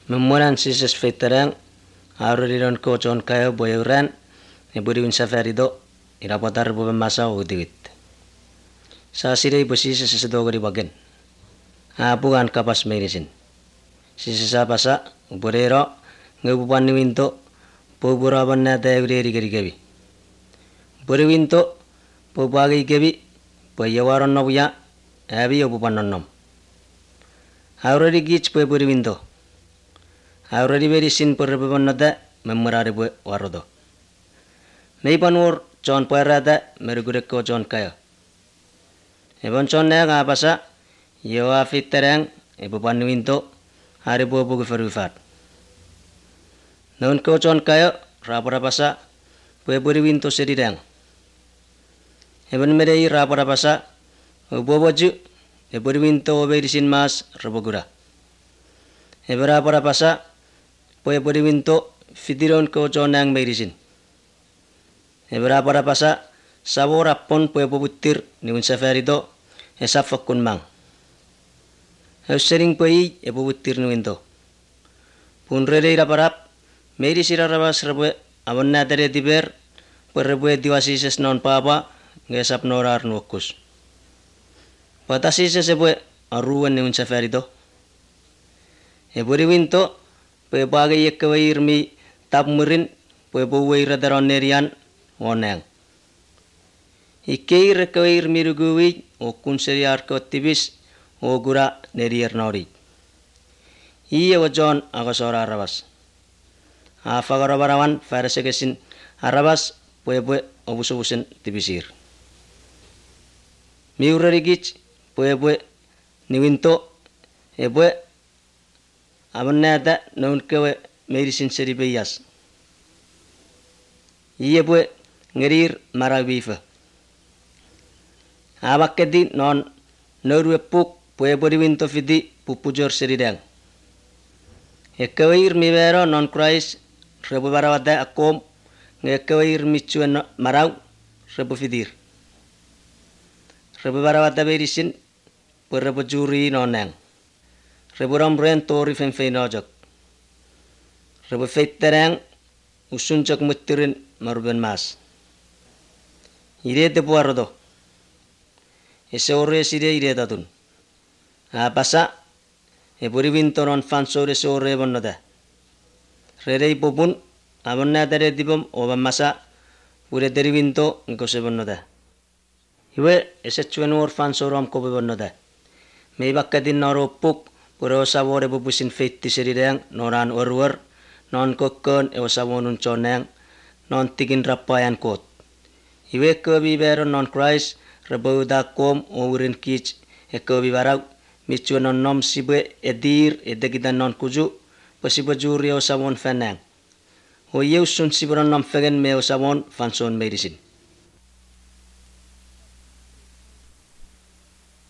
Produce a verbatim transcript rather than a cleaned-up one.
Memuran sises feterang aruriron ko chon kayo boyuran ne buriwin safarido irapotar bu masa udiwit. Sa sire ibu sises sesedogori bagen. Apugan kapas merisin. Sises apasa burero ngebupan niwinto puburaban na dayuri geri gebi. Buriwinto pubagi gebi payawaron nobuya abi obupan nonnom. Aurori gich pe buriwinto. Aurori berisin perbeban nada memurari bu warodo. Meipanur chon parada merugureko chon kayo. Ebon chon na ngapasa yo afiterang ebupan niwinto hari bu bugu ferufat. Naun ko chon kayo rapora pasa pe buriwinto sedirang. Ebon merei rapora pasa uboboju eburiwinto oberisin mas rabogura. Ebora para pasa poe buriwinto fidiron ko chonang merisin. Ebora para pasa sabor apon poe bobutir niun safarido esafakun mang. Eusering poe ebobutir niwinto. Punrere iraparap merisira rabas rabue abonna tere diber perrebue diwasises non papa ngesap norar nukus. Patasises ebue aruan niun safarido. Eburiwinto pe bagai yekawai irmi tap murin pe bawai radaron nerian wonang. Ikei rekawai irmi ruguwi o kunseriar ko tibis o gura nerier nori. Iya wajon agasora arabas. Afagarabarawan farasegesin arabas pe pe obusobusen tibisir. Miurarigich pe pe niwinto ebue Amanada naun kewe merisin seribeyas. Iye bue ngerir marabifa. Abakedi non norwe puk bue boriwinto fidi pupujor seridang. Ekewir mibero non Christ rebu barawada akom ngekewir michuen marau rebu fidir. Rebu barawada berisin rebu juri nonang. Reburam ren tori fen feinojak. Rebu feiterang usunjak mutirin maruben mas. Ire de buarodo. Ese ore sire ire dadun. Apasa e buriwinto non fansore se ore bonnoda. Rere ibobun abonna dare dibom oba masa ure deriwinto ngose bonnoda. Iwe ese chuenor fansorom kobe bonnoda. Mei bakkadin noro puk Puro sabore bubusin feiti seridang noran orwer non kokon e osawonun chonang non tigin rapayan kot. Iwe kebi bero non Christ rebauda kom ourin kich e kebi barau michu non nom sibe edir edegidan non kuju pasiba juri osawon fenang. O yeusun sibron nom fegen me osawon fanson merisin.